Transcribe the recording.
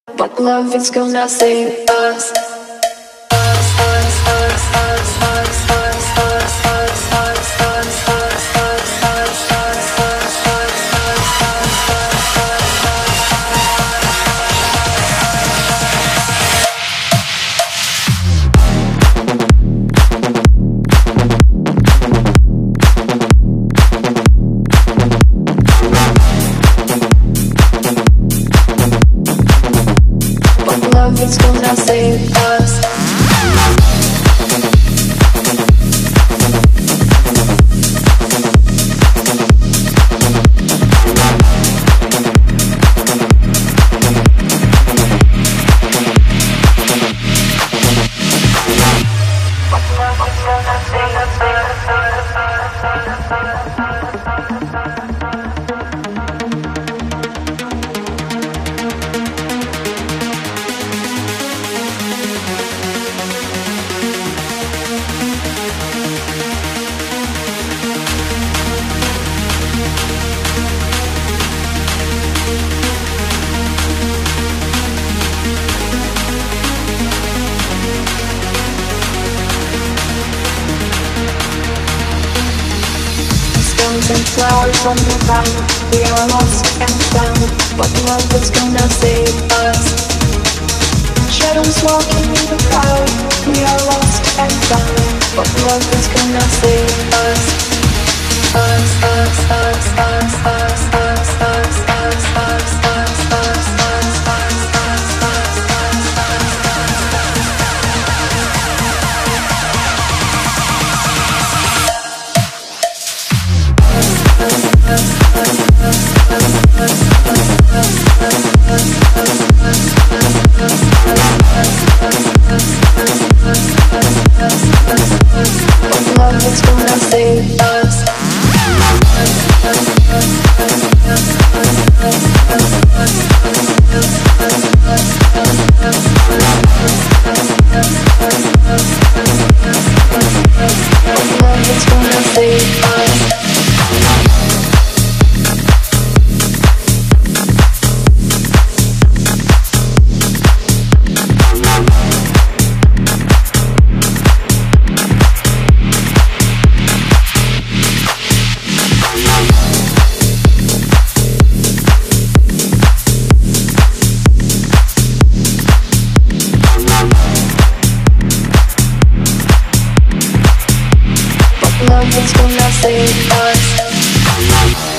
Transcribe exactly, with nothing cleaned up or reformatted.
But love is gonna save us. Love is gonna save us. And flowers on the ground, we are lost and found, but love is gonna save us. Shadows walking in the crowd, we are lost and found, but love is gonna save us. Us, us, us, us, us, us, us, us, us, us, us, us, us, love is gonna save us. Love is gonna save us. Love is gonna save us.